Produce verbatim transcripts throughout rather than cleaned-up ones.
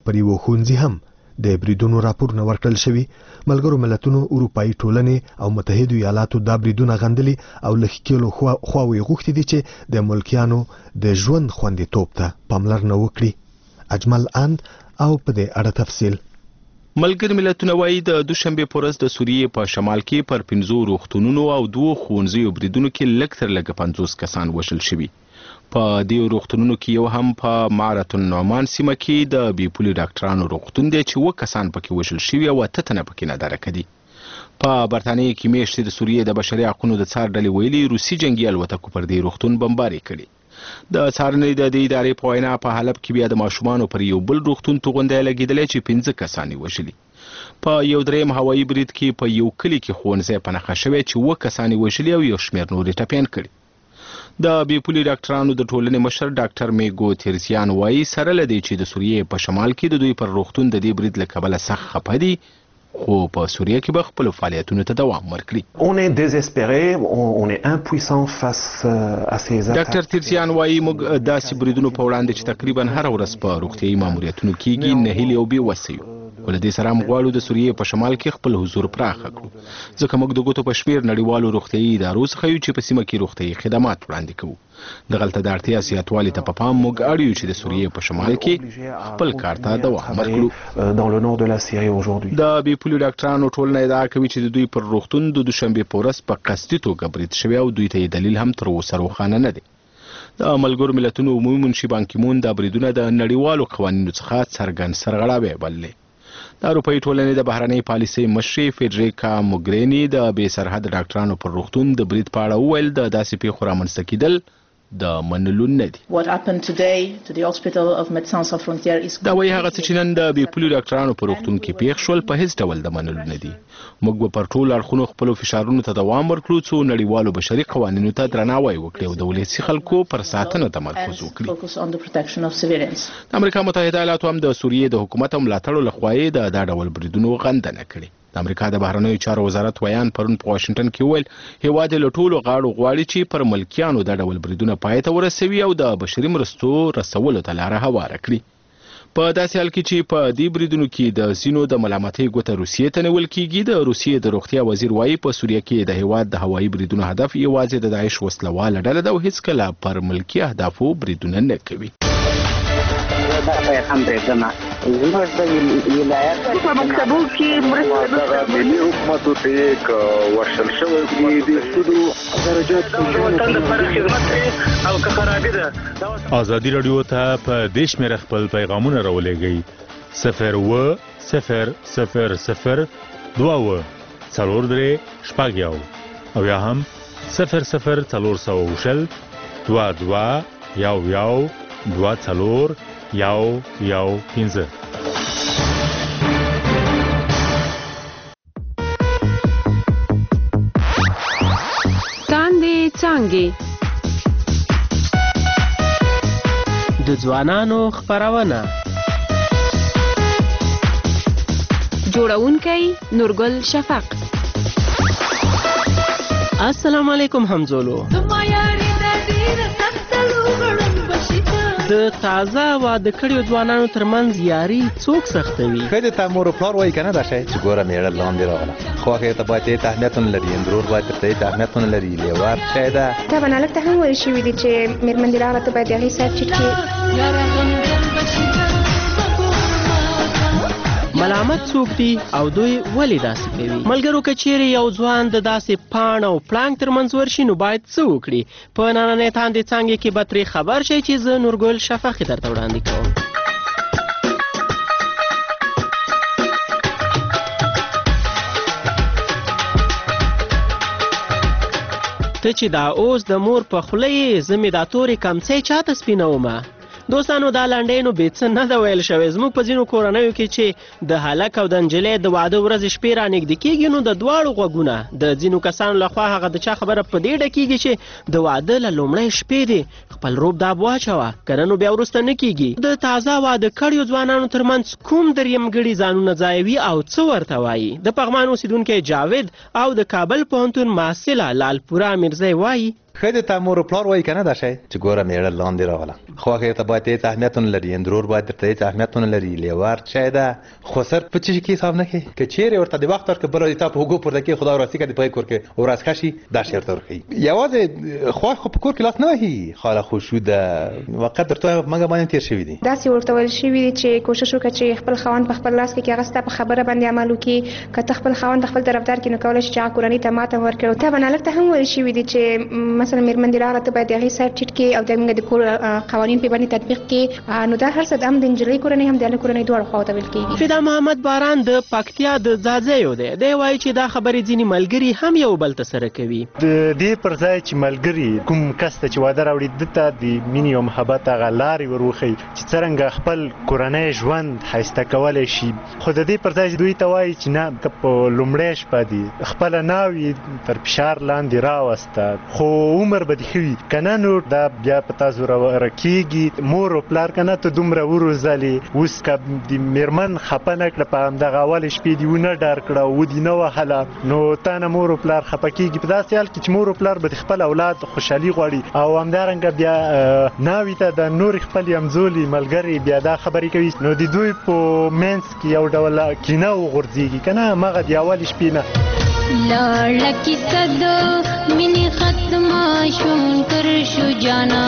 پر یوه ښوونځي هم د بریدونو راپورونه ورکړل شوي. ملګرو ملتونو اروپایي ټولنې او متحدو ایالاتو دا بریدونه غندلي او له ښکېلو خواوې غوښتي دي چې د ملکیانو د ژوند خوندیتوب ته پاملرنه وکړي. اجمل اند او په دې اړه تفصیل. ملګر ملتونه وایي د دوشنبې په ورځ د سوریې په شمال کې پر پنځو روغتونونو او دوو ښوونځیو بریدونو کې لږ تر لږه پنځوس کسان وژل شوي. په دې روغتونونو کې یو هم په معرة النعمان سیمه کې د بې پولي ډاکټرانو روغتون دی چې اووه کسان پکې وژل شوي او اته تنه پکې نادارکه دي. په برتانیې کې میاشتې د سوریې د بشري حقونو د څار ډلې ویلي روسي جنګي الوتکو پر دې روغتون بمباري کړي. د څارنې د دې ادارې په وینا په حلب کې بیا د ماشومانو پر یو بل روغتون توغندی لګېدلی چې پنځه کسان یې وژلي. په یو دریم هوایي برید کې په یو کلي کې ښوونځی په نښه شوی چې اووه کسان یې وژلي او یو شمېر نور یې ټپیان کړي. د بې پولي ډاکټرانو د ټولنې مشر ډاکټر میګو تیرسیان وایي سره له دې چې د سوریې په شمال کې د دوی پر روغتون د دې برید له کبله سخت خفه دي، خو په سوریه کې به خپلو فعالیتونو ته دوام ورکړي. ډاکټر تیرسیان وایي موږ داسې بریدونو په وړاندې چې تقریبا هره ورځ په روغتیایي ماموریتونو کیږي نهیلي او بې وسه یو. خو له دې سره هم غواړو د سوریې په شمال کې خپل حضور پراخه کړو، ځکه موږ د ګوتو په شمېر نړیوالو روغتیایي ادارو څخه یو چې په سیمه کې روغتیایي خدمات وړاندې کوو. دغلته د اړتیا زیاتوالي ته په پام موږ اړ یو چې د سوریې په شمال کې خپل کار ته دوام ورکړو. د بې پولي ډاکټرانو ټولنه ادعا کوي چې د دوی پر روغتون د دوشنبې په ورځ په قصدي توګه برید شوی او دوی ته یې دلیل هم تر اوسه روښانه نه دی. د ملګرو ملتونو عمومي منشي بان کی مون دا بریدونه د نړیوالو قوانینو څخه څرګند سرغړاوی بللې. د اروپایي ټولنې د بهرنۍ پالیسۍ مشرې فیډریکا موګریني د بې سرحد ډاکټرانو پر روغتون د برید په اړه وویل د داسې پیښو رامنځته کیدل د منلو نه دي. دا وایي هغه څه چې نن د بې پولي ډاکټرانو په روغتون کې پیښ شول په هیڅ ډول د منلو نه دي. موږ به پر ټولو اړخونو خپلو فشارونو ته دوام ورکړو څو نړیوالو بشري قوانینو ته درناوی وکړي او د ولسي خلکو پر ساتنه تمرکز وکړي. د امریکا متحده ایالاتو هم د سوریې د حکومت او ملاتړو لخوا یې د دا ډول بریدونو غندنه کړې. د امریکا د بهرنیو چارو وزارت ویان پرون په واشنګټن کې وویل هېواد یې له ټولو غاړو غواړي چې پر ملکیانو دا ډول بریدونه پای ته ورسوي او د بشري مرستو رسولو ته لاره هواره کړي. په داسې حال کې چې په دې بریدونو کې د ځینو د ملامتۍ ګوته روسیې ته نیول کېږي. د روسیې د روغتیا وزیر وایي په سوریه کې د هېواد د هوایي بریدونو هدف یوازې د داعش وسلواله ډله ده او هېڅکله پر ملکي اهدافو بریدونه نه کوي. دا پیغام دی زما زموږ د ولایت په مکتبو کې مرسته ملي حکومتو ته یک ورشل شوی دی د سودو درجات وطن لپاره خدمت کوي او که خرابي ده. ازادي راډیو ته په دې شمېره خپل پیغامونه راولېږئ صفر اووه صفر صفر صفر دوه اووه څلور درې شپږ یو او یا هم صفر صفر څلور سوه شل دوه دوه یو یو دوه څلور یو یو پنځه. څانګې څانګې د ځوانانو خپرونه جوړونکی نورګل شفق. السلام علیکم همزولو. د تازه واده کړیو ځوانانو ترمنځ یاري څوک سختوي؟ ښځې ته مور و پلار وایي که نه دا شی چې ګوره مېړه لاندې راغله خواښې ته باید ته اهمیت ونه لري اندرور باید درته ته اهمیت ونه لري لیوار شی ده. طبعا هلک ته هم ویل شوي دي چې مېرمن دې راغله ته باید د هغې سر ټیټ کړي. ملامت څوک دي او دوی ولې داسې کوي؟ ملګرو که چیرې یو ځوان د داسې پاڼ او پړانګ ترمنځ ورشي نو باید څه وکړي؟ په نننۍ تاندې څانګې کې به ترې خبر شئ چې زه نورګل شفق یې درته وړاندې کوم. ته چې دا اوس د مور په خوله یې زه مې دا تورې کمڅۍ چاته سپینومه؟ دوستانو دا لنډۍ نو بې څه نه ده ویل شوی. زموږ په ځینو کورنیو کې چې د هلک او د نجلۍ د واده ورځې شپې رانږدې کېږي نو د دواړو غوږونه د ځینو کسانو لخوا هغه د چا خبره په دې ډکېږي چې د واده له لومړۍ شپې دی خپل روب داب واچوه که نه نو بیا وروسته نه کېږي. د تازه واده کړیو ځوانانو ترمنځ کوم درېیمګړي ځانونه ځایوي او څه ورته وایي؟ د پغمان اوسیدونکی جاوید او د کابل پوهنتون محصله لالپوره میرزی وایي ښځې ته مور پلار وایي که نه دا شی چې ګوره مېړه لاندې راغله خواښې ته باید هېڅ اهمیت ونه لري اندرور باید درته هېڅ اهمیت ونه لري لیوار شی ده خو صرف په څه شي کې حساب نه کوي که چیرې ورته د وخت ورکړه بله تا په اوږو پورته کړي خدای راستي که د په کور کې ورځ ښه شي دا شی ورته ورښیي یوازې خواښ خو په کور کې لاس نه وهي خاله خوشوده وقت در تو مګه باندې تېر شوي دي داسې ورته ویل شوي دي چې کوشش وکړه چې خپل خاوند په خپل لاس کې هغه ستا په خبره باندې عمل وکړي که ته خپل خاوند خپل طرفدار کې نو کولی شي چې هغه کورنۍ ته ماته ورکړي ته به هلک ته هم ویل شوي دي چې مثلا مېرمن دې راغله ته باید د هغې سر ټیټ کړي او زموږ د کور قوانین پرې باندې تطبیق کړي نو دا هر څه هم د نجلۍ کورنۍ هم د هلک کورنۍ دواړو خواو ته ویل کېږي فدا محمد باران د پکتیا د ځاځیو دی دی وایي چې دا خبرې ځینې ملګري هم یو بل ته سره کوي د دې پر ځای چې ملګري کوم کس ته چې واده راوړي ده ته د مینې او محبت هغه لارې ور وښیي چې څرنګه خپل کورنۍ ژوند ښایسته کولی شي خو د دې پر ځای دوی ته وایي چې نه که په لومړۍ شپه دي خپله ناوې تر فشار لاندې راوسته خو عمر به دې ښه وي که نه نو دا بیا په تا زوروره کېږي مور او پلار که نه ته دومره وروزلې اوس که د مېرمن خفه نه کړه په همدغه اولې شپې دې ونه ډار کړه و دې نه وهله نو تا نه مور او پلار خفه کېږي په داسې حال کې چې مور او پلار به د خپل اولاد خوشحالي غواړي او همدارنګه بیا ناوې ته د نورې خپلې همزولي ملګرې بیا دا خبرې کوي نو د دوی په منځ کې یو ډول کینه وغورځېږي که نه هماغه د اولې شپې نه لاړه کیسه د مینې ختمه شوم تر شو جانا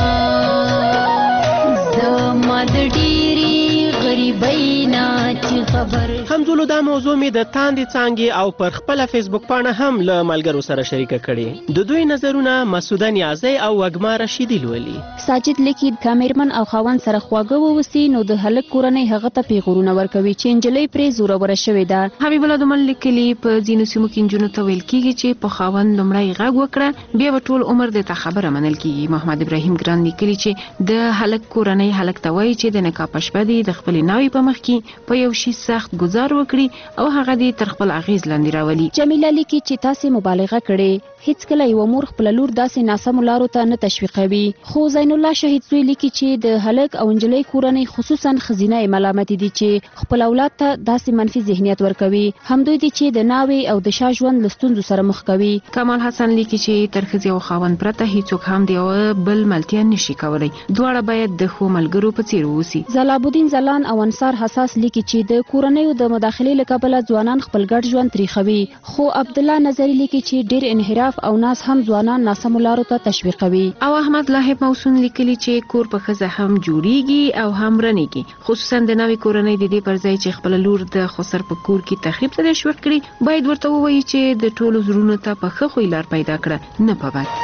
زما د ډېرې غریبۍ نه چې خبر همزولو دا موضوع مې د تاندې څانګې او پر خپله فیسبوک پاڼه هم له ملګرو سره شریکه کړې د دوی نظرونه مسعوده نیازی او وږمه رشیدي لولي ساجد لیکي که مېرمن او خاوند سره خواږه ووسي نو د هلک کورنۍ هغه ته پیغورونه ورکوي چې نجلۍ پرې زوروره شوې ده حبیب الله دومل لیکلي په ځینو سیمو کې نجونو ته ویل کېږي چې په خاوند لومړی غږ وکړه بیا به ټول عمر د ته خبره منل کېږي محمد ابراهیم ګران لیکلي چې د هلک کورنۍ هلک ته وایي چې د نکاح په شپه دې د خپلې ناوې په مخ کې په یو شي سخت ګزار وکړي او هغه دې تر خپل اغیز لاندې راولي جمیله لیکي چې تاسې مبالغه کړې هیڅ کله یو مور خپل لور داسې ناسمو لارو ته نه تشویقوي خو زین الله شهید زوی لیکي چې د هلک او نجلۍ کورنۍ خصوصا ښځینه ملامت دي چې خپل اولاد ته داسې منفي ذهنیت ورکوي همدوی دي چې د ناوې او د شاه ژوند له ستونزو سره مخ کوي کمال حسن لیکي چې تر ښځې او خاوند پرته هیڅوک هم د یو بل ملتیا نشي کولی دواړه باید د ښو ملګرو په څیر واوسي زلابالدین زلان او انصار حساس لیکي چې د کورنیو د مداخلې له کبله ځوانان خپل ګډ ژوند تریخوي خو عبدالله نظری لیکي چې ډېر انحراف او ناس هم ځوانان ناسمو لارو ته تشویقوي او احمد لاهب موسون لیکلي چې کور په ښځه هم جوړیږي او هم رنیږي خصوصا د نوې کورنۍ د دې پر ځای چې خپل لور د خسر په کور کې تخریب ته تشویق کړي باید ورته ووایي چې د ټولو زړونو ته په ښه خوی لار پیدا کړه نه په بد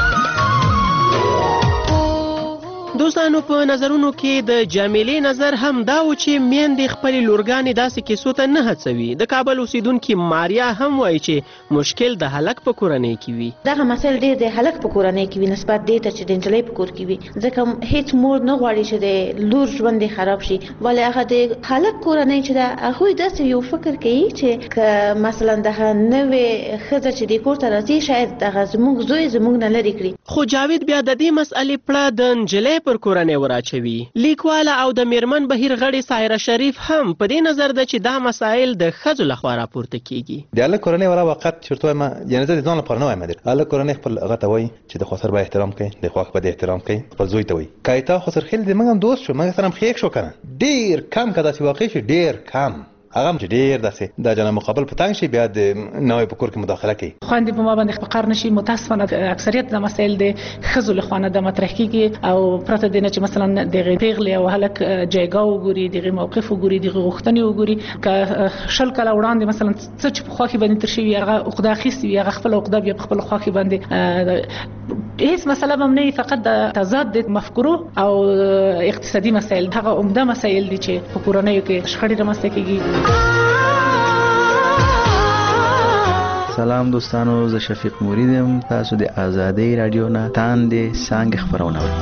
دوستانو په نظرونو کې د جمیلې نظر هم دا و چې میندې خپلې لورګانې داسې کیسو ته نه هڅوي د کابل اوسیدونکې ماریا هم وایي چې مشکل د هلک په کورنۍ کې وي دغه مسایل ډېر د هلک په کورنۍ کې وي نسبت دې ته چې د نجلۍ په کور کې وي ځکه هیڅ مور نه غواړي چې د لور ژوند یې خراب شي ولې هغه د هلک کورنۍ چې ده هغوی داسې یو فکر کوي چې که مثلا دغه نوې ښځه چې دې کور ته راځي شاید دغه زموږ زوی زموږ نه لرې کړي خو جاوید بیا د دې مسئلې پړه د نجلۍ پر کورنۍ وراچوي لیکواله او د میرمن بهیر غړي سایره شریف هم په دې نظر ده چې دا مسایل د ښځو لخوا راپورته کیږي د هلک کورنۍ ولا وقت چېرته وایم یعنې زه د ځان لپاره نه وایم هلک کورنۍ خپل هغه ته وایي چې د خسر به احترام کوي د خواښ به د احترام کوي خپل زوی ته وایي که تا خسر خیل د موږ هم دوست شو موږ سره هم ښیښ شو که نه ډېر کم که داسې واقع شي ډېر کم هغه هم چې ډېر داسې د جناب مقابل په تنګ شي بیا د نوې په کور کې مداخله کوي خویندې په ما باندې فقر نشي متاسفانه اکثریت د مسایل د ښځو له خوا نه د مطرح کېږي او پرته دې نه چې مثلا دغې پیغلې او هلک جایګاه وګوري دغې موقف وګوري دغې غوښتنې وګوري که شل کاله وړاندې مثلا څه چې په خوا کې باندې تر شوي هغه عقده اخیستې وي هغه خپله عقده بیا په خپله خوا کې باندې هیڅ مسله به هم نه وي فقط د تضاد د مفکورو او اقتصادي مسایل هغه عمده مسایل دي چې په کورنیو کې شخړې رامنځته کېږي سلام دوستانو زه شفیق مورید یم تاسو د آزادۍ راډیو نه تاندې څانګې خپرونه وکړئ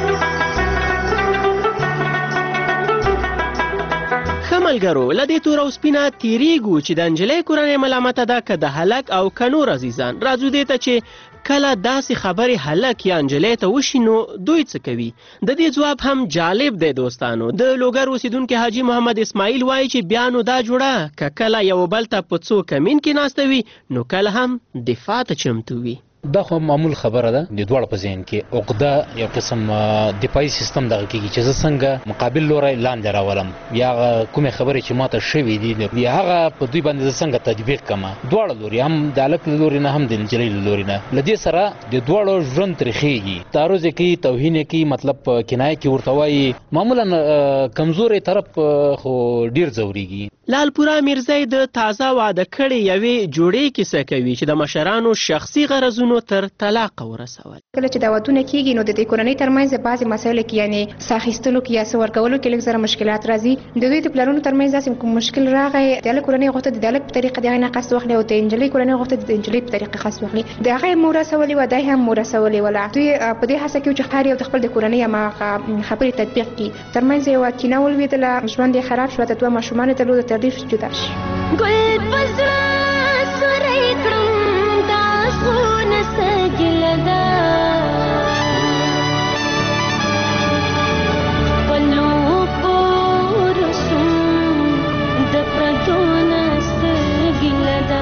ښه ملګرو له دې توره او سپینه تیریږو چې د نجلۍ کورنۍ ملامته ده که د هلک او که نور عزیزان راځو دې ته چې کله داسې خبرې هلک یا نجلۍ ته وشي نو دوی څه کوي د دې ځواب هم جالب دی دوستانو د لوګر اوسیدونکي حاجي محمد اسماعیل وایي چې بیا نو دا جوړه که کله یو بل ته په څو کمین کې ناسته وي نو کله هم دفاع ته چمتو وي دا خو معمول خبره ده د دواړو په ذهن کې عقده یو قسم دفاعي سیستم دغه کېږي چې زه څنګه مقابل لوری لاندې راولم یا کومې خبرې چې ماته شوي دي یا هغه په دوی باندې زه څنګه تطبیق کړم. دواړه لوري هم د هلک له لوري نه هم د نجلۍ له لوري نه له دې سره د دواړو ژوند تریخېږي، تعرض یې کوي، توهین یې کوي، مطلب کنایه کې ورته وایي. معمولا کمزورې طرف خو ډېر ځورېږي. لالپورا میرزی د تازه واده کړې یوې جوړې کیسه کوي چې د مشرانو شخصي غرضونو تر طلاق ورسول. کله چې دا ودونه کیږي نو د دې کورنۍ ترمنځ بعضې مسایلو کې یعنې ساه اخیستلو کې یا څه ورکولو کې لږ زره مشکلات راځي. د دوی د پلرونو ترمنځ داسې کوم مشکل راغی، د هلک کورنۍ غوښتل د هلک په طریقه د هغې نه قصد واخلي او د نجلۍ کورنۍ غوښتل د نجلۍ په طریقه قصد واخلي. د هغه یې مور رسولې وه، دی هم مور رسولې وله. دوی په دې هڅه کې و چې هر یو د خپل د کورنۍ هماغه خبرې تطبیق کړي. ترمنځ یې یوه کینه ولوېدله، ژوند یې خراب شو، د دوه ماشومان یې درلوده، تر دې جدا شي. ګل پزړه سورې کړم دا سونه سجله ده پلو پور شوم د پردو نه سجله ده.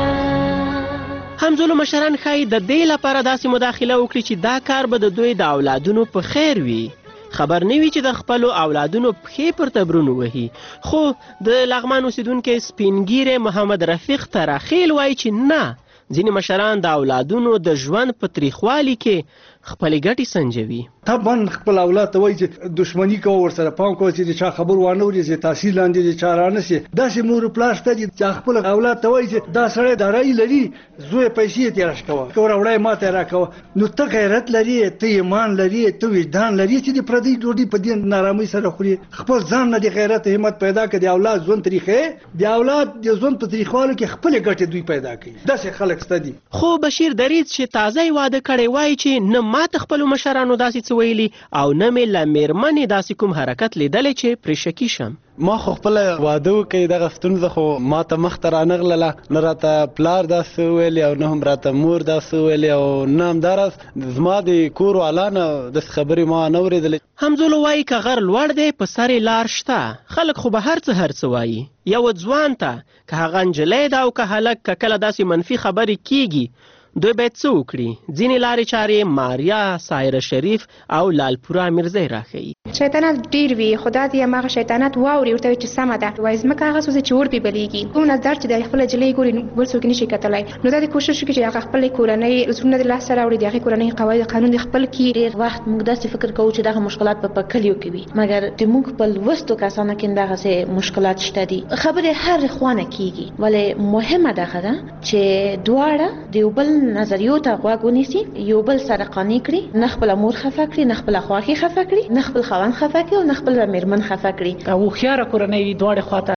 همزولو مشران ښایي د دې لپاره داسې مداخله وکړي چې دا کار به د دوی د اولادونو په خیر وي. خبر نه وي چې د خپلو اولادونو پښې پر تبرونو وهي. خو د لغمان اوسیدونکی سپینګیری محمد رفیق تراخیل وایي چې نه، ځینې مشران د اولادونو د ژوند په تریخوالي کې خپلې ګټې سنجوي. طبعا خپل اولاد ته وایي چې دښمني کوه، ورسره پام کوه چې د چا خبر وانه وري، چې تاثیر لاندې د چا رانه سي. داسې مور پلار شته چې خپل اولاد ته وایي چې دا سړی دارایي لري، زوی پیسې یې تېره کوه، که وروړی ما ته راکوه. نو ته غیرت لري، ته ایمان لري، ته وجدان لري چې د پردۍ ډوډۍ په دې نارامۍ سره خوري. خپل ځان نه د غیرت همت پیدا کړه، د اولاد ژوند تریخې، د اولاد د ژوند په تریخوالو کې خپلې ګټې دوی پیدا کوي. داسې خلک شته دي. خو بشیر دریځ چې تازه یې واده کړی وایي چې نه ماته خپلو مشرانو داسې څه ویلي او نه مې له مېرمنې داسې کوم حرکت لیدلی چې پرې شکي شم. ما خو خپله واده وکړي، دغه ستونزه خو ما ته مخته رانغلله، نه راته پلار داسې وویلې او نه هم راته مور داسې وویلې او نه همداراز زما د کور والا نه داسې خبرې ما نه اورېدلې. همزولو وایي که غر لوړ دی په سر یې لار شته. خلک خو به هر څه هر څه وایي. یو ځوان ته که هغه نجلۍ ده او که هلک که کله داسې منفي خبرې کیږي دوی باید څه وکړي؟ ځینې لارې چارې ماریا، سایره شریف او لالپورا میرزی راښیي. شیطانات ډېر وي، خو دا د هماغه شیطانات واوري، ورته وایي چې سمه ده، وایي ځمکه هغه سوځي چې اور پرې بلیږي. کوم نظر چې د خپله نجلۍ ګوري بل څوک نشي کتلی. نو دا د کوشش وکړي چې هغه خپلې کورنۍ زړونه د لاسه راوړي، د هغې کورنۍ قواعد قانون د خپل کړي. ډېر وخت موږ داسې فکر کوو چې دغه مشکلات به په کلیو کې وي، مګر د موږ په لوستو کسانو کې دغسې مشکلات شته دي. خبرې هر خوانه کېږي، ولې مهمه دغه ده چې دواړه د یو بل نظریو ته غوږ ونیسي، یو بل سره قانع کړي، نه خپله مور خفه کړي، نه خپله خواښي خفه کړي، نه خپل خاوند خفه کړي او نه خپله مېرمن خفه کړي. هوښیاره کورنۍ دواړې خواته